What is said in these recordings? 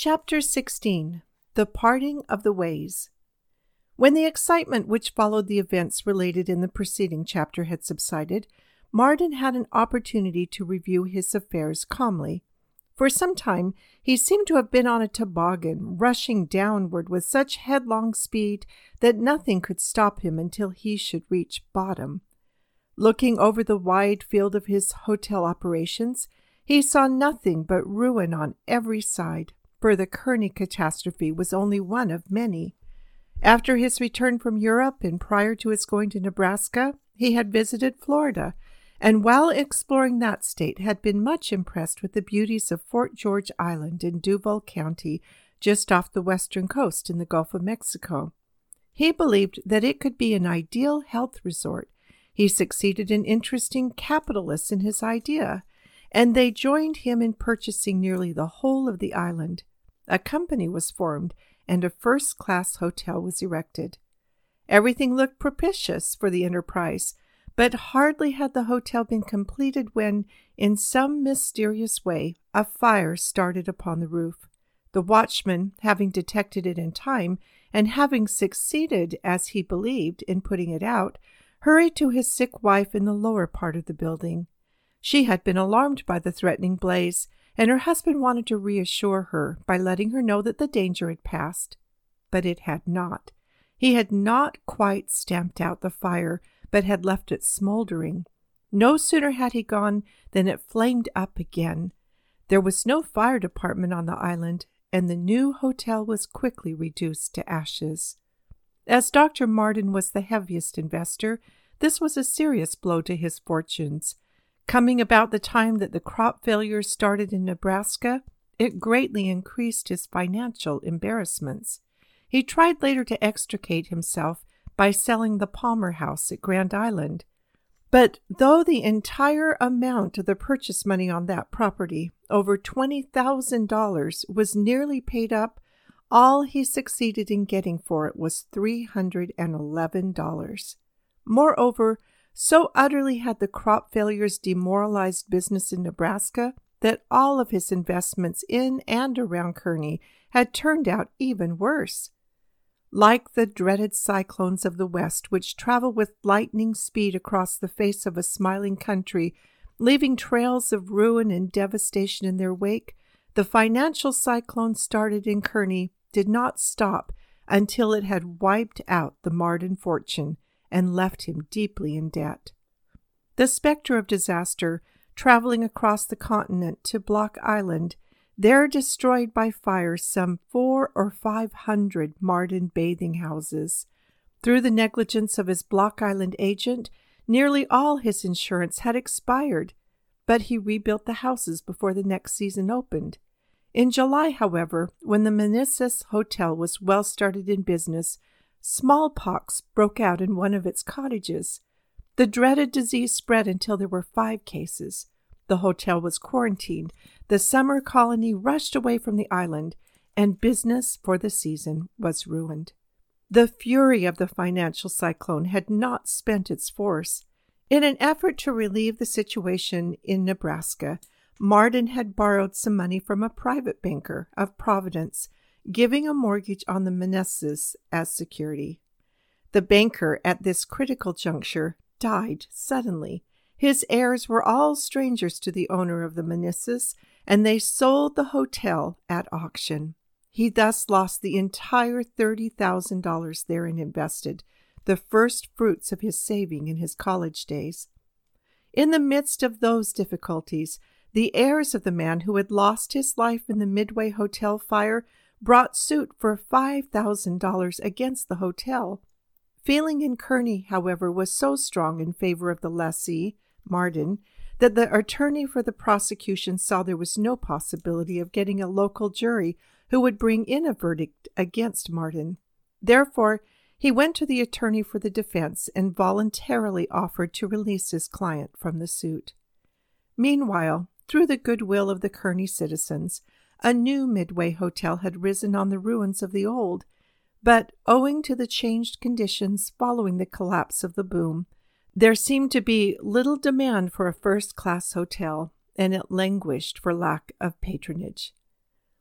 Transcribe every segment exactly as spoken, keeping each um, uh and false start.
Chapter sixteen. The Parting of the Ways. When the excitement which followed the events related in the preceding chapter had subsided, Marden had an opportunity to review his affairs calmly. For some time he seemed to have been on a toboggan, rushing downward with such headlong speed that nothing could stop him until he should reach bottom. Looking over the wide field of his hotel operations, he saw nothing but ruin on every side, for the Kearney catastrophe was only one of many. After his return from Europe and prior to his going to Nebraska, he had visited Florida, and while exploring that state had been much impressed with the beauties of Fort George Island in Duval County, just off the western coast in the Gulf of Mexico. He believed that it could be an ideal health resort. He succeeded in interesting capitalists in his idea, and they joined him in purchasing nearly the whole of the island. A company was formed, and a first-class hotel was erected. Everything looked propitious for the enterprise, but hardly had the hotel been completed when, in some mysterious way, a fire started upon the roof. The watchman, having detected it in time, and having succeeded, as he believed, in putting it out, hurried to his sick wife in the lower part of the building. She had been alarmed by the threatening blaze, and her husband wanted to reassure her by letting her know that the danger had passed. But it had not. He had not quite stamped out the fire, but had left it smoldering. No sooner had he gone than it flamed up again. There was no fire department on the island, and the new hotel was quickly reduced to ashes. As Doctor Marden was the heaviest investor, this was a serious blow to his fortunes. Coming about the time that the crop failures started in Nebraska, it greatly increased his financial embarrassments. He tried later to extricate himself by selling the Palmer House at Grand Island. But though the entire amount of the purchase money on that property, over twenty thousand dollars, was nearly paid up, all he succeeded in getting for it was three hundred eleven dollars. Moreover, so utterly had the crop failures demoralized business in Nebraska that all of his investments in and around Kearney had turned out even worse. Like the dreaded cyclones of the West, which travel with lightning speed across the face of a smiling country, leaving trails of ruin and devastation in their wake, the financial cyclone started in Kearney did not stop until it had wiped out the Marden fortune and left him deeply in debt. The specter of disaster, traveling across the continent to Block Island, there destroyed by fire some four or five hundred Marden bathing houses. Through the negligence of his Block Island agent, nearly all his insurance had expired, but he rebuilt the houses before the next season opened. In July, however, when the Manassas Hotel was well started in business, smallpox broke out in one of its cottages. The dreaded disease spread until there were five cases. The hotel was quarantined, the summer colony rushed away from the island, and business for the season was ruined. The fury of the financial cyclone had not spent its force. In an effort to relieve the situation in Nebraska, Marden had borrowed some money from a private banker of Providence, giving a mortgage on the Manassas as security. The banker, at this critical juncture, died suddenly. His heirs were all strangers to the owner of the Manassas, and they sold the hotel at auction. He thus lost the entire thirty thousand dollars therein invested, the first fruits of his saving in his college days. In the midst of those difficulties, the heirs of the man who had lost his life in the Midway Hotel fire brought suit for five thousand dollars against the hotel. Feeling in Kearney, however, was so strong in favor of the lessee, Marden, that the attorney for the prosecution saw there was no possibility of getting a local jury who would bring in a verdict against Marden. Therefore, he went to the attorney for the defense and voluntarily offered to release his client from the suit. Meanwhile, through the goodwill of the Kearney citizens, a new Midway Hotel had risen on the ruins of the old, but owing to the changed conditions following the collapse of the boom, there seemed to be little demand for a first-class hotel, and it languished for lack of patronage.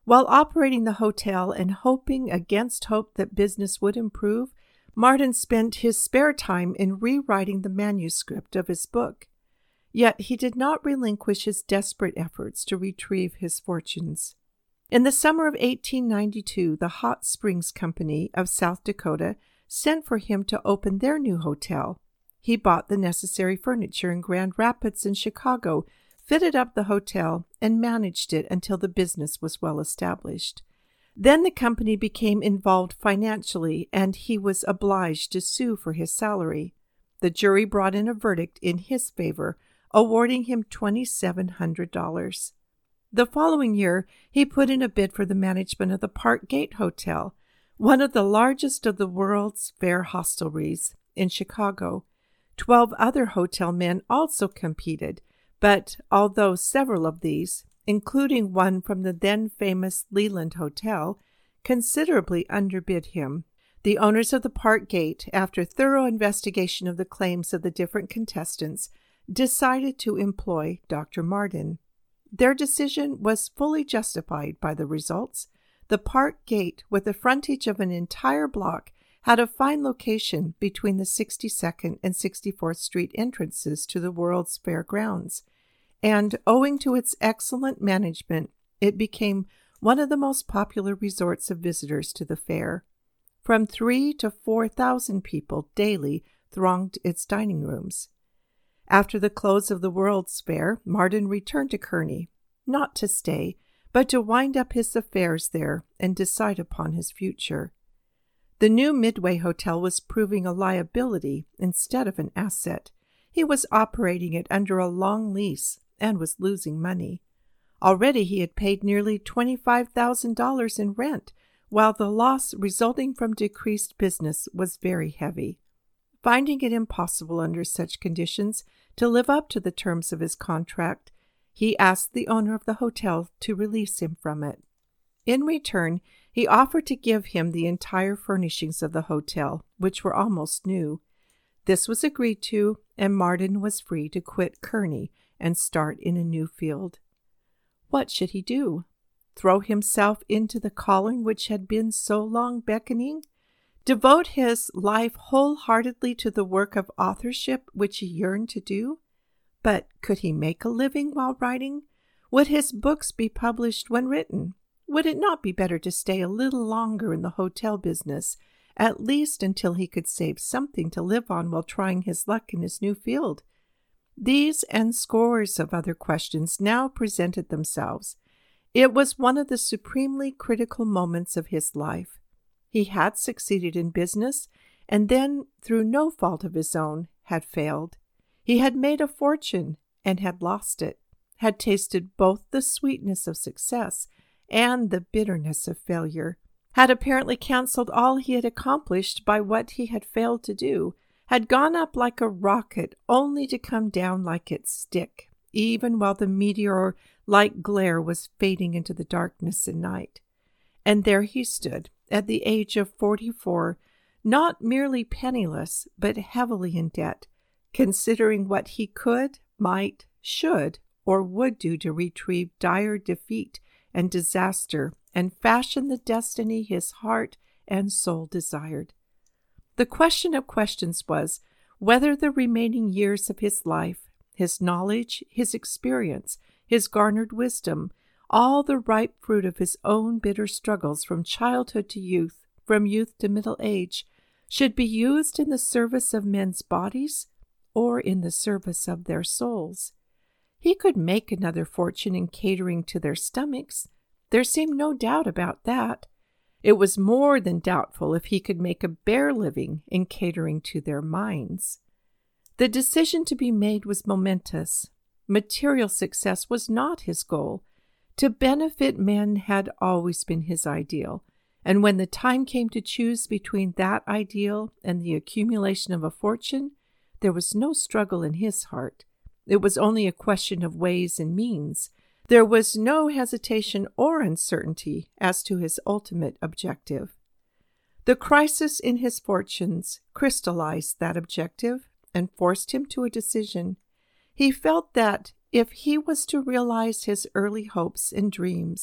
While operating the hotel and hoping against hope that business would improve, Martin spent his spare time in rewriting the manuscript of his book. Yet he did not relinquish his desperate efforts to retrieve his fortunes. In the summer of eighteen ninety-two, the Hot Springs Company of South Dakota sent for him to open their new hotel. He bought the necessary furniture in Grand Rapids and Chicago, fitted up the hotel, and managed it until the business was well established. Then the company became involved financially, and he was obliged to sue for his salary. The jury brought in a verdict in his favor, awarding him two thousand seven hundred dollars. The following year, he put in a bid for the management of the Park Gate Hotel, one of the largest of the World's Fair hostelries, in Chicago. Twelve other hotel men also competed, but although several of these, including one from the then-famous Leland Hotel, considerably underbid him, the owners of the Park Gate, after thorough investigation of the claims of the different contestants, decided to employ Doctor Martin. Their decision was fully justified by the results. The Park Gate, with a frontage of an entire block, had a fine location between the sixty-second and sixty-fourth Street entrances to the World's Fair grounds, and owing to its excellent management, it became one of the most popular resorts of visitors to the fair. From three to four thousand people daily thronged its dining rooms. After the close of the World's Fair, Martin returned to Kearney, not to stay, but to wind up his affairs there and decide upon his future. The new Midway Hotel was proving a liability instead of an asset. He was operating it under a long lease and was losing money. Already he had paid nearly twenty-five thousand dollars in rent, while the loss resulting from decreased business was very heavy. Finding it impossible under such conditions to live up to the terms of his contract, he asked the owner of the hotel to release him from it. In return, he offered to give him the entire furnishings of the hotel, which were almost new. This was agreed to, and Martin was free to quit Kearney and start in a new field. What should he do? Throw himself into the calling which had been so long beckoning? Devote his life wholeheartedly to the work of authorship which he yearned to do? But could he make a living while writing? Would his books be published when written? Would it not be better to stay a little longer in the hotel business, at least until he could save something to live on while trying his luck in his new field? These and scores of other questions now presented themselves. It was one of the supremely critical moments of his life. He had succeeded in business, and then, through no fault of his own, had failed. He had made a fortune and had lost it, had tasted both the sweetness of success and the bitterness of failure, had apparently cancelled all he had accomplished by what he had failed to do, had gone up like a rocket only to come down like its stick, even while the meteor-like glare was fading into the darkness and night. And there he stood, at the age of forty-four, not merely penniless, but heavily in debt, considering what he could, might, should, or would do to retrieve dire defeat and disaster and fashion the destiny his heart and soul desired. The question of questions was whether the remaining years of his life, his knowledge, his experience, his garnered wisdom, all the ripe fruit of his own bitter struggles from childhood to youth, from youth to middle age, should be used in the service of men's bodies or in the service of their souls. He could make another fortune in catering to their stomachs. There seemed no doubt about that. It was more than doubtful if he could make a bare living in catering to their minds. The decision to be made was momentous. Material success was not his goal. To benefit men had always been his ideal, and when the time came to choose between that ideal and the accumulation of a fortune, there was no struggle in his heart. It was only a question of ways and means. There was no hesitation or uncertainty as to his ultimate objective. The crisis in his fortunes crystallized that objective and forced him to a decision. He felt that if he was to realize his early hopes and dreams,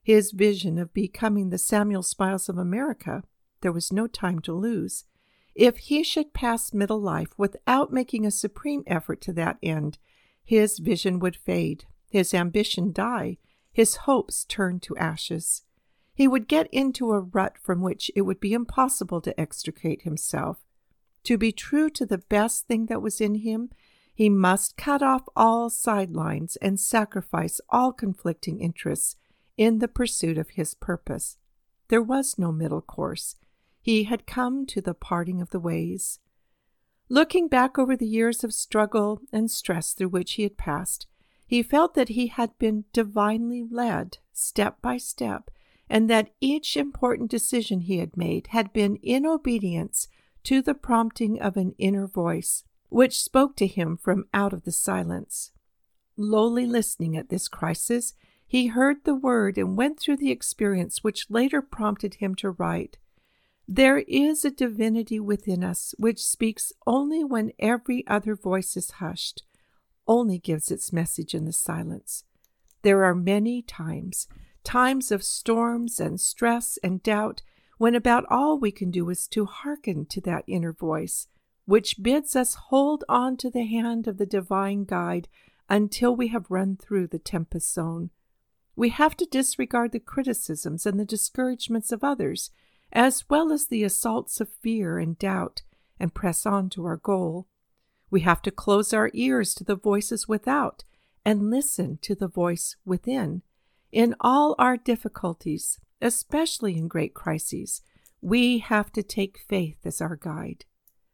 his vision of becoming the Samuel Smiles of America, there was no time to lose. If he should pass middle life without making a supreme effort to that end, his vision would fade, his ambition die, his hopes turn to ashes. He would get into a rut from which it would be impossible to extricate himself. To be true to the best thing that was in him, he must cut off all sidelines and sacrifice all conflicting interests in the pursuit of his purpose. There was no middle course. He had come to the parting of the ways. Looking back over the years of struggle and stress through which he had passed, he felt that he had been divinely led, step by step, and that each important decision he had made had been in obedience to the prompting of an inner voice, which spoke to him from out of the silence. Lowly listening at this crisis, he heard the word and went through the experience which later prompted him to write, "There is a divinity within us which speaks only when every other voice is hushed, only gives its message in the silence. There are many times, times of storms and stress and doubt, when about all we can do is to hearken to that inner voice, which bids us hold on to the hand of the divine guide until we have run through the tempest zone. We have to disregard the criticisms and the discouragements of others, as well as the assaults of fear and doubt, and press on to our goal. We have to close our ears to the voices without and listen to the voice within. In all our difficulties, especially in great crises, we have to take faith as our guide."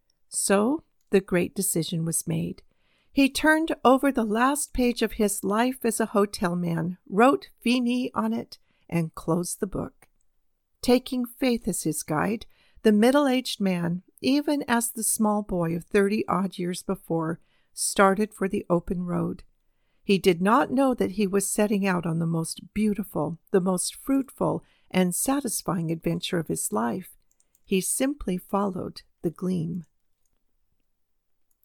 So the great decision was made. He turned over the last page of his life as a hotel man, wrote "Fini" on it, and closed the book. Taking faith as his guide, the middle-aged man, even as the small boy of thirty-odd years before, started for the open road. He did not know that he was setting out on the most beautiful, the most fruitful, and satisfying adventure of his life. He simply followed the gleam.